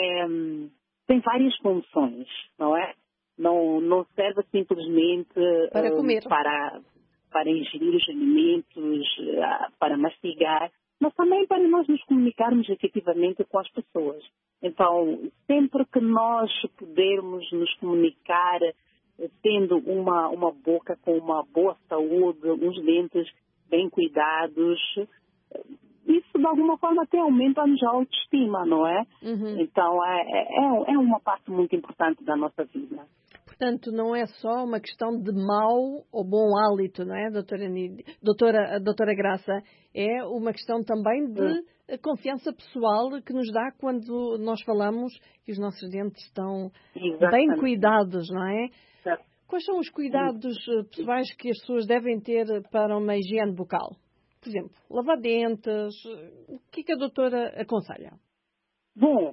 tem várias funções, não é? Não serve simplesmente para comer, para ingerir os alimentos, para mastigar, mas também para nós nos comunicarmos efetivamente com as pessoas. Então, sempre que nós pudermos nos comunicar tendo uma boca com uma boa saúde, uns dentes bem cuidados, isso de alguma forma até aumenta-nos a autoestima, não é? Uhum. Então é uma parte muito importante da nossa vida. Portanto, não é só uma questão de mau ou bom hálito, não é, doutora Graça? É uma questão também de confiança pessoal que nos dá quando nós falamos que os nossos dentes estão bem cuidados, não é? Certo. Quais são os cuidados pessoais que as pessoas devem ter para uma higiene bucal? Por exemplo, lavar dentes, o que a doutora aconselha? Bom,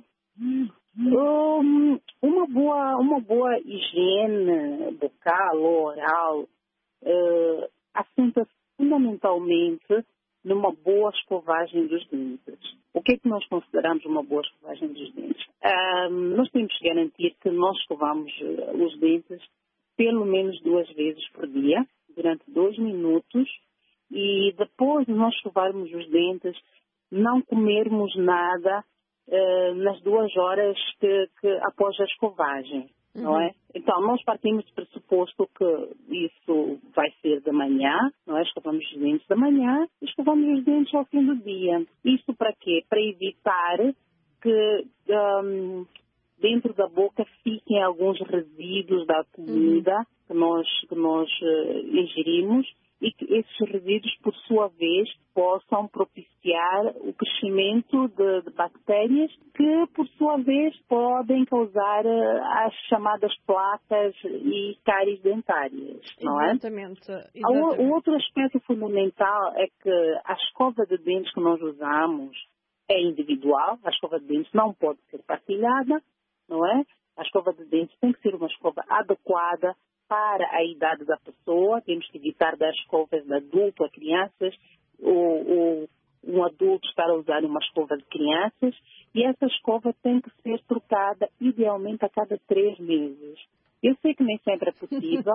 uma boa higiene bucal ou oral assenta-se fundamentalmente numa boa escovagem dos dentes. O que é que nós consideramos uma boa escovagem dos dentes? Nós temos que garantir que nós escovamos os dentes pelo menos 2 vezes por dia, durante 2 minutos, e depois de nós escovarmos os dentes, não comermos nada nas 2 horas que após a escovagem, não é? Então, nós partimos do pressuposto que isso vai ser de manhã, não é? Escovamos os dentes da manhã e escovamos os dentes ao fim do dia. Isso para quê? Para evitar que dentro da boca fiquem alguns resíduos da comida que nós ingerimos, e que esses resíduos, por sua vez, possam propiciar o crescimento de bactérias que, por sua vez, podem causar as chamadas placas e cáries dentárias, não é? Exatamente. O outro aspecto fundamental é que a escova de dentes que nós usamos é individual, a escova de dentes não pode ser partilhada, não é? A escova de dentes tem que ser uma escova adequada para a idade da pessoa. Temos que evitar dar escovas de adulto a crianças, ou um adulto estar a usar uma escova de crianças, e essa escova tem que ser trocada idealmente a cada 3 meses. Eu sei que nem sempre é possível,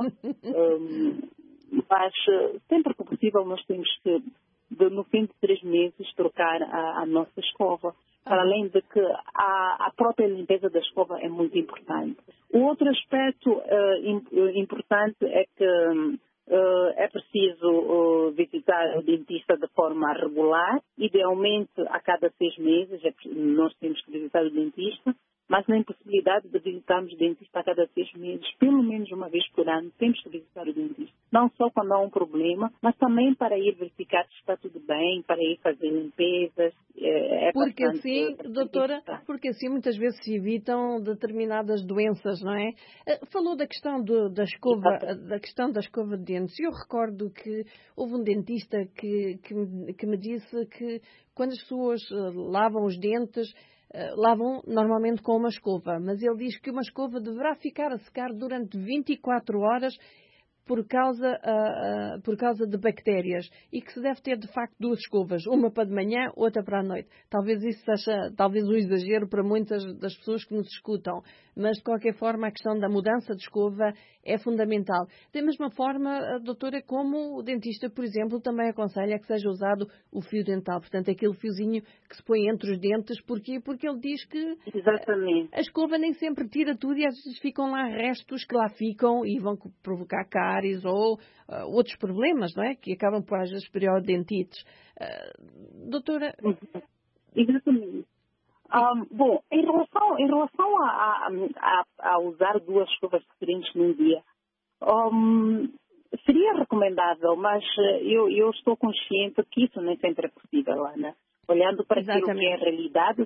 mas sempre que possível nós temos que, no fim de 3 meses, trocar a nossa escova. Para além de que a própria limpeza da escova é muito importante. O outro aspecto importante é que é preciso visitar o dentista de forma regular. Idealmente, a cada 6 meses, nós temos que visitar o dentista, mas na impossibilidade de visitarmos o dentista a cada 6 meses, pelo menos uma vez por ano, temos que visitar o dentista. Não só quando há um problema, mas também para ir verificar se está tudo bem, para ir fazer limpezas. Porque assim, doutora, porque assim muitas vezes se evitam determinadas doenças, não é? Falou da questão da escova de dentes. Eu recordo que houve um dentista que me disse que quando as pessoas lavam os dentes, lavam normalmente com uma escova, mas ele diz que uma escova deverá ficar a secar durante 24 horas por causa de bactérias, e que se deve ter de facto 2 escovas, uma para de manhã, outra para a noite. Talvez isso seja um exagero para muitas das pessoas que nos escutam, mas de qualquer forma a questão da mudança de escova é fundamental. Da mesma forma, doutora, como o dentista, por exemplo, também aconselha que seja usado o fio dental, portanto aquele fiozinho que se põe entre os dentes. Porquê? Porque ele diz que a escova nem sempre tira tudo, e às vezes ficam lá restos que lá ficam e vão provocar cáries ou outros problemas, não é? Que acabam por, às vezes, periodontites. Doutora? Exatamente. Bom, em relação a usar 2 escovas diferentes num dia, seria recomendável, mas eu estou consciente que isso nem sempre é possível, Ana. Olhando para aquilo que é a realidade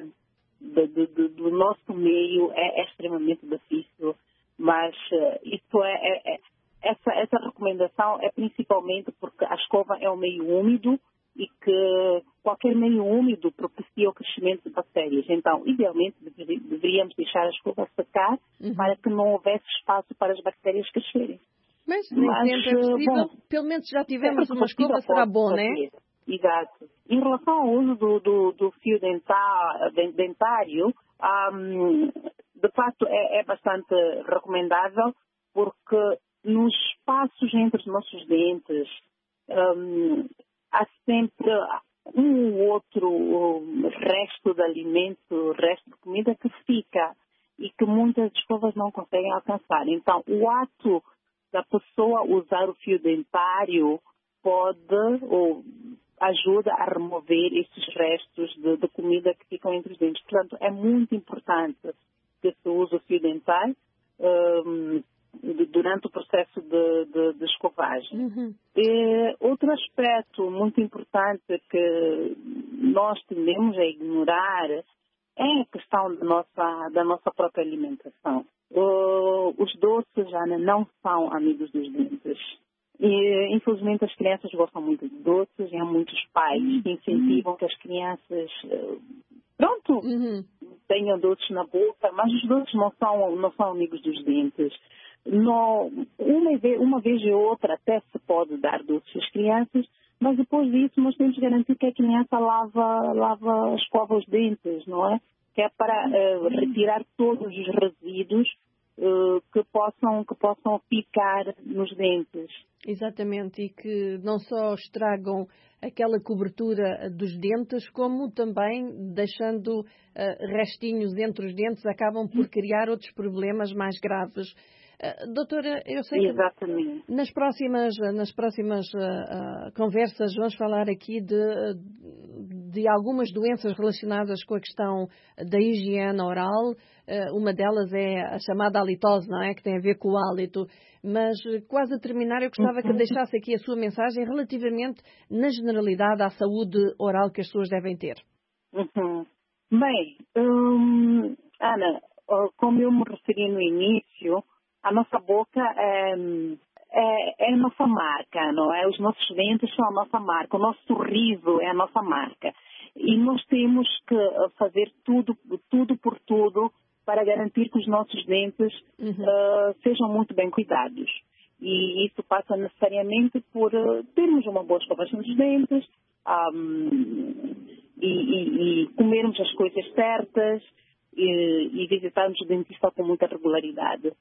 do nosso meio, é extremamente difícil, mas isso essa recomendação é principalmente porque a escova é um meio úmido e que qualquer meio úmido propicia o crescimento de bactérias. Então, idealmente, deveríamos deixar a escova secar para que não houvesse espaço para as bactérias crescerem. Mas nem sempre é possível. Bom, pelo menos já tivemos uma escova, será bom, não é? Exato. Em relação ao uso do fio dentário, de facto é bastante recomendável, porque nos espaços entre os nossos dentes há sempre um ou outro resto de alimento, resto de comida que fica e que muitas escovas não conseguem alcançar. Então, o ato da pessoa usar o fio dentário pode ajuda a remover esses restos de comida que ficam entre os dentes. Portanto, é muito importante que se use o fio dentário durante o processo de escovagem. Outro aspecto muito importante que nós tendemos a ignorar é a questão da nossa própria alimentação. Os doces, Ana, não são amigos dos dentes. E, infelizmente, as crianças gostam muito de doces, e há muitos pais que incentivam que as crianças tenham doces na boca, mas os doces não são amigos dos dentes. Uma vez e outra até se pode dar doces às crianças, mas depois disso nós temos que garantir que a criança escova os dentes, não é? Que é para retirar todos os resíduos que possam ficar nos dentes. Exatamente, e que não só estragam aquela cobertura dos dentes, como também, deixando restinhos entre os dentes, acabam por criar outros problemas mais graves. Doutora, eu sei Exatamente. que nas próximas conversas vamos falar aqui de algumas doenças relacionadas com a questão da higiene oral. Uma delas é a chamada halitose, não é? Que tem a ver com o hálito. Mas, quase a terminar, eu gostava que deixasse aqui a sua mensagem relativamente, na generalidade, à saúde oral que as pessoas devem ter. Bem, Ana, como eu me referi no início, a nossa boca é a nossa marca, não é? Os nossos dentes são a nossa marca, o nosso sorriso é a nossa marca. E nós temos que fazer tudo por tudo para garantir que os nossos dentes sejam muito bem cuidados. E isso passa necessariamente por termos uma boa escovação dos dentes e comermos as coisas certas e visitarmos o dentista com muita regularidade.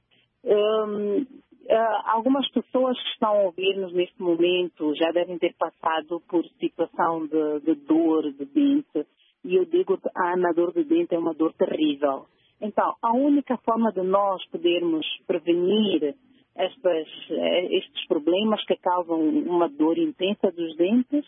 Algumas pessoas que estão a ouvir-nos neste momento já devem ter passado por situação de dor de dente. E eu digo, Ana, a dor de dente é uma dor terrível. Então, a única forma de nós podermos prevenir estes problemas que causam uma dor intensa dos dentes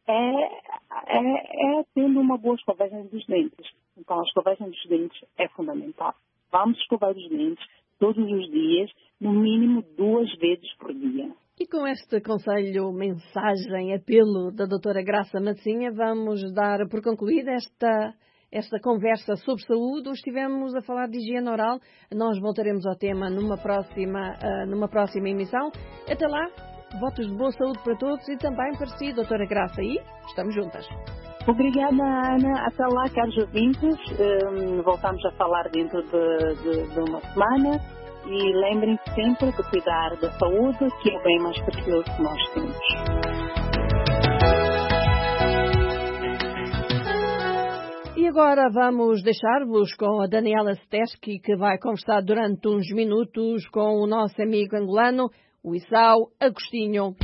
é tendo uma boa escovagem dos dentes. Então, a escovagem dos dentes é fundamental. Vamos escovar os dentes todos os dias, no mínimo 2 vezes por dia. E com este conselho, mensagem, apelo da doutora Graça Massinha, vamos dar por concluída esta conversa sobre saúde. Hoje estivemos a falar de higiene oral. Nós voltaremos ao tema numa próxima emissão. Até lá, votos de boa saúde para todos e também para si, doutora Graça. E estamos juntas. Obrigada, Ana. Até lá, caros ouvintes. Voltamos a falar dentro de uma semana. E lembrem-se sempre de cuidar da saúde, que é o bem mais precioso que nós temos. E agora vamos deixar-vos com a Daniela Steski, que vai conversar durante uns minutos com o nosso amigo angolano, o Isao Agostinho.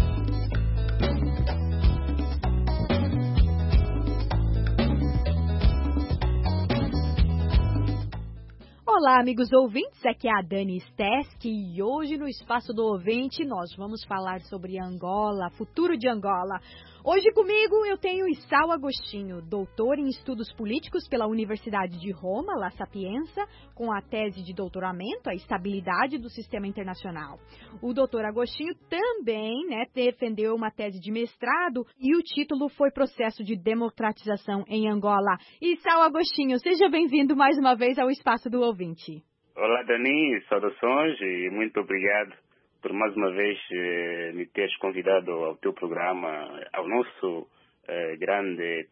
Olá, amigos ouvintes, aqui é a Dani Steski e hoje no Espaço do Ouvinte nós vamos falar sobre Angola, futuro de Angola. Hoje comigo eu tenho Isao Agostinho, doutor em Estudos Políticos pela Universidade de Roma, La Sapienza, com a tese de doutoramento, a estabilidade do sistema internacional. O doutor Agostinho também defendeu uma tese de mestrado e o título foi Processo de Democratização em Angola. Isao Agostinho, seja bem-vindo mais uma vez ao Espaço do Ouvinte. Olá, Dani, saudações e muito obrigado por mais uma vez me teres convidado ao teu programa, ao nosso grande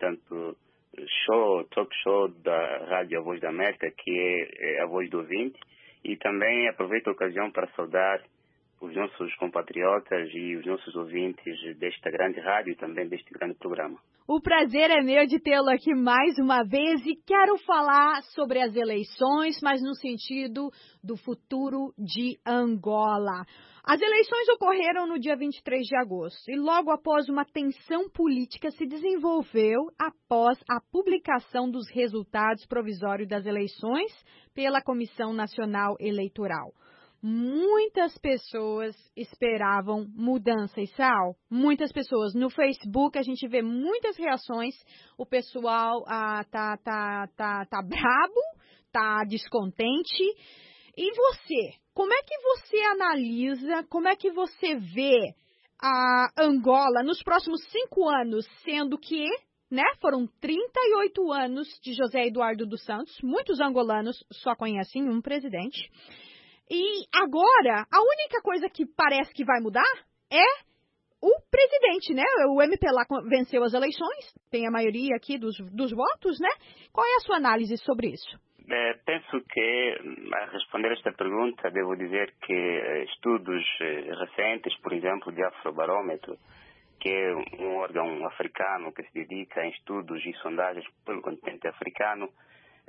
talk show da Rádio A Voz da América, que é a Voz do Ouvinte, e também aproveito a ocasião para saudar os nossos compatriotas e os nossos ouvintes desta grande rádio e também deste grande programa. O prazer é meu de tê-lo aqui mais uma vez e quero falar sobre as eleições, mas no sentido do futuro de Angola. As eleições ocorreram no dia 23 de agosto e logo após uma tensão política se desenvolveu após a publicação dos resultados provisórios das eleições pela Comissão Nacional Eleitoral. Muitas pessoas esperavam mudança, Isao. Muitas pessoas. No Facebook a gente vê muitas reações. O pessoal tá brabo, tá descontente. E você? Como é que você analisa, como é que você vê a Angola nos próximos 5 anos, sendo que foram 38 anos de José Eduardo dos Santos. Muitos angolanos só conhecem um presidente. E agora, a única coisa que parece que vai mudar é o presidente, O MPLA venceu as eleições, tem a maioria aqui dos votos, Qual é a sua análise sobre isso? Penso que, a responder esta pergunta, devo dizer que estudos recentes, por exemplo, de Afrobarômetro, que é um órgão africano que se dedica a estudos e sondagens pelo continente africano,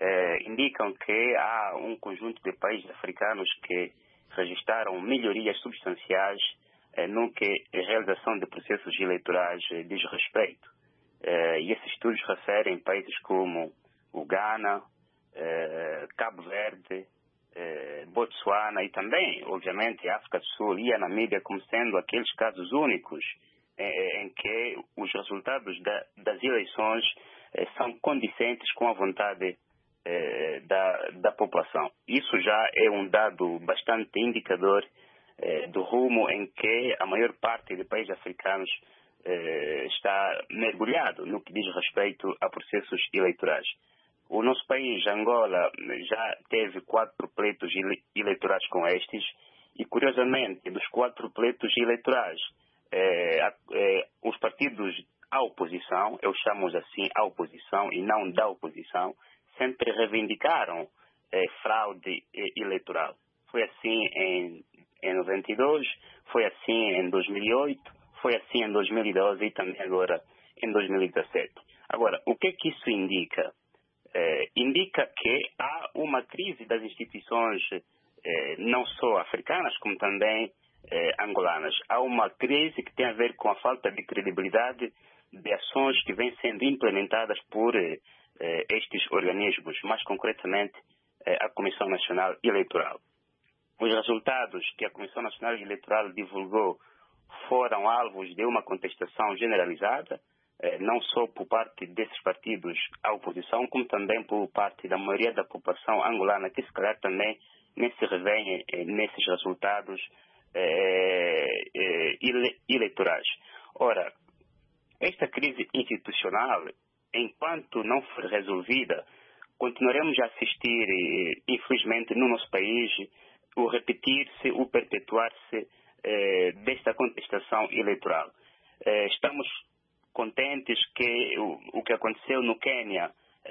indicam que há um conjunto de países africanos que registraram melhorias substanciais no que a realização de processos eleitorais diz respeito. E esses estudos referem países como o Ghana, Cabo Verde, Botsuana e também, obviamente, a África do Sul e a Namíbia como sendo aqueles casos únicos em que os resultados das eleições são condizentes com a vontade da população. Isso já é um dado bastante indicador do rumo em que a maior parte de países africanos está mergulhado no que diz respeito a processos eleitorais. O nosso país, Angola, já teve 4 pleitos eleitorais com estes e, curiosamente, dos 4 pleitos eleitorais, os partidos à oposição, eu chamo assim a oposição e não da oposição, sempre reivindicaram fraude eleitoral. Foi assim em 92, foi assim em 2008, foi assim em 2012 e também agora em 2017. Agora, o que é que isso indica? Indica que há uma crise das instituições não só africanas, como também angolanas. Há uma crise que tem a ver com a falta de credibilidade de ações que vêm sendo implementadas por estes organismos, mais concretamente a Comissão Nacional Eleitoral. Os resultados que a Comissão Nacional Eleitoral divulgou foram alvos de uma contestação generalizada, não só por parte desses partidos à oposição, como também por parte da maioria da população angolana, que se calhar também nem se revê nesses resultados eleitorais. Ora, esta crise institucional, enquanto não for resolvida, continuaremos a assistir, infelizmente, no nosso país, o repetir-se, o perpetuar-se desta contestação eleitoral. Estamos contentes que o que aconteceu no Quênia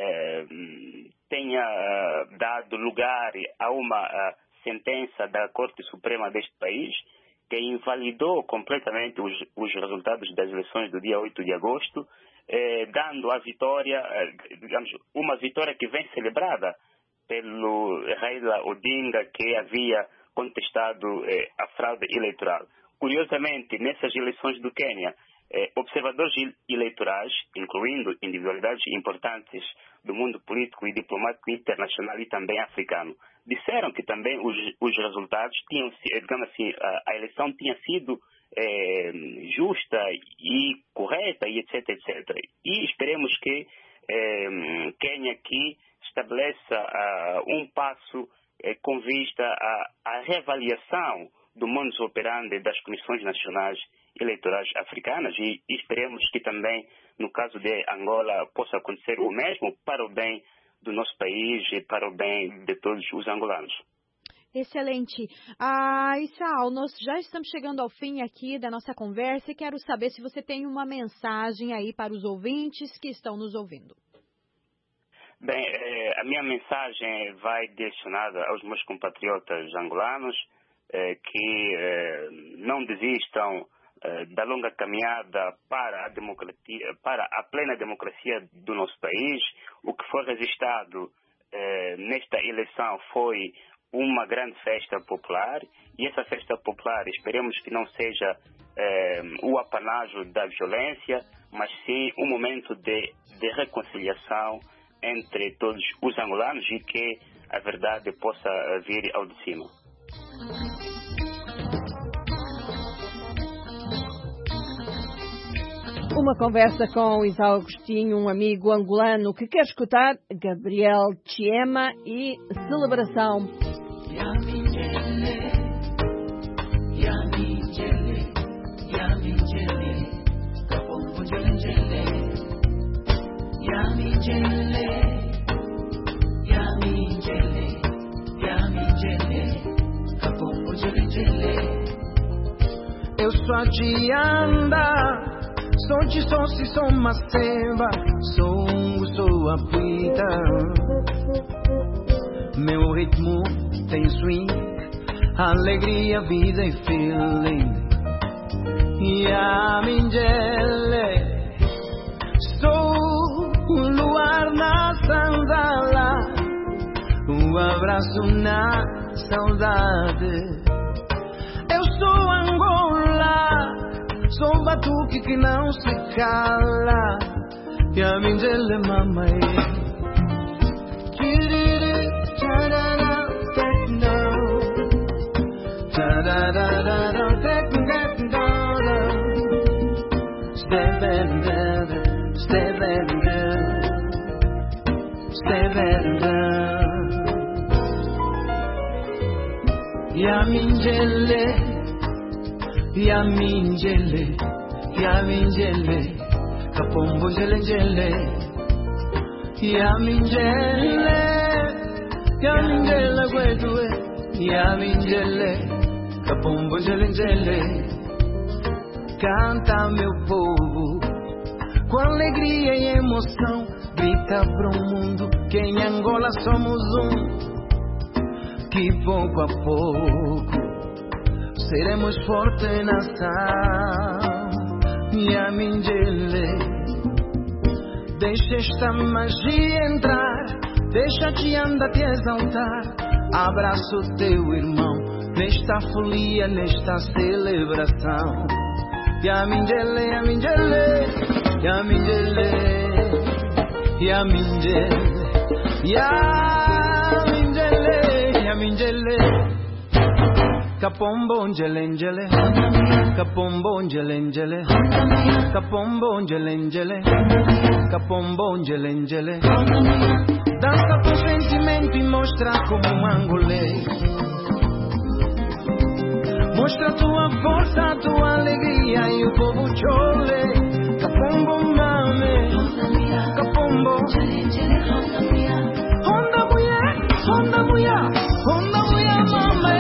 tenha dado lugar a uma sentença da Corte Suprema deste país, que invalidou completamente os resultados das eleições do dia 8 de agosto, dando a vitória, digamos, uma vitória que vem celebrada pelo Raila Odinga, que havia contestado a fraude eleitoral. Curiosamente, nessas eleições do Quênia, observadores eleitorais, incluindo individualidades importantes do mundo político e diplomático internacional e também africano, disseram que também os resultados tinham, digamos assim, a eleição tinha sido justa e correta e etc, etc. E esperemos que Quênia aqui estabeleça um passo com vista à reavaliação do modus operandi das comissões nacionais eleitorais africanas e esperemos que também, no caso de Angola, possa acontecer o mesmo para o bem do nosso país e para o bem de todos os angolanos. Excelente. Issal, nós já estamos chegando ao fim aqui da nossa conversa e quero saber se você tem uma mensagem aí para os ouvintes que estão nos ouvindo. Bem, a minha mensagem vai direcionada aos meus compatriotas angolanos que não desistam da longa caminhada para a democracia, para a plena democracia do nosso país. O que foi registrado nesta eleição foi uma grande festa popular e essa festa popular esperemos que não seja o apanágio da violência, mas sim um momento de reconciliação entre todos os angolanos e que a verdade possa vir ao de cima. Uma conversa com Issal Agostinho, um amigo angolano que quer escutar Gabriel Chiema e Celebração. Eu só de andar, sou de som se sou macemba, sou a vida. Meu ritmo tem swing, alegria, vida e feeling. Yamingele, sou o luar na sandala. abraço na saudade. Eu sou Angola, sou batuque que não se cala. E a minha é mamãe. Yaminjele, kapombo jele jele. Yaminjele gwedue. Yaminjele, kapombo jele jele. Canta meu povo, com alegria e emoção, grita pro mundo que em Angola somos que pouco a pouco seremos forte nação. Yaminjele, deixa esta magia entrar, deixa-te andar te exaltar. Abraça o teu irmão nesta folia, nesta celebração. Yaminjele, Yaminjele, Yaminjele, Yaminjele, Yaminjele, Yaminjele. Kapombo njelengele, kapombo njelengele, kapombo njelengele, kapombo njelengele. Dança com sentimento e mostra como angolês. Mostra tua força, tua alegria e o povo chole. Kapombo mame, kapombo. Honda mulher, honda mulher, honda mulher mame.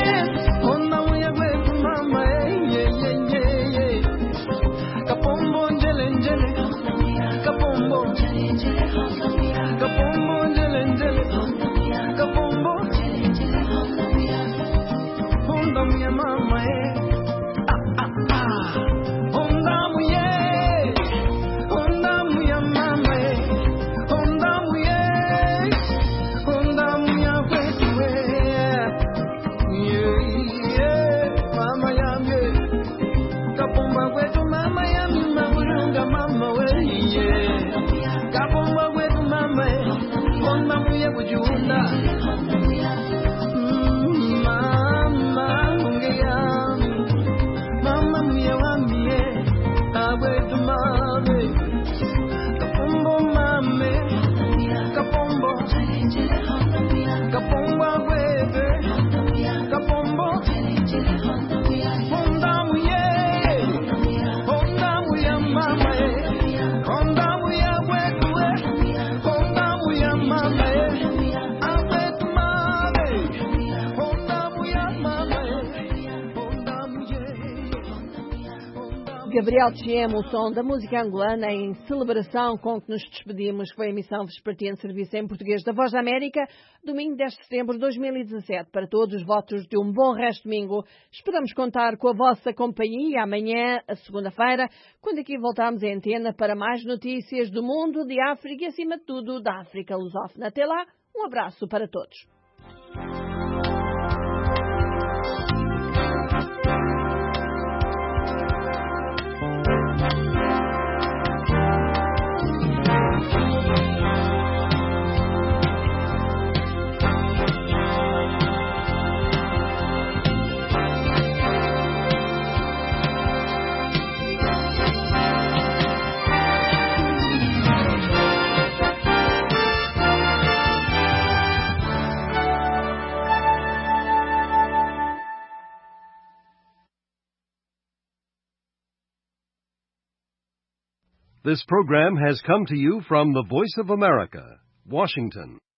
Gabriel Chiemo, o som da música angolana em celebração com que nos despedimos. Foi a emissão vespertina de serviço em português da Voz da América, domingo 10 de setembro de 2017. Para todos os votos de um bom resto de domingo, esperamos contar com a vossa companhia amanhã, a segunda-feira, quando aqui voltamos em antena para mais notícias do mundo, de África e, acima de tudo, da África lusófona. Até lá, um abraço para todos. This program has come to you from the Voice of America, Washington.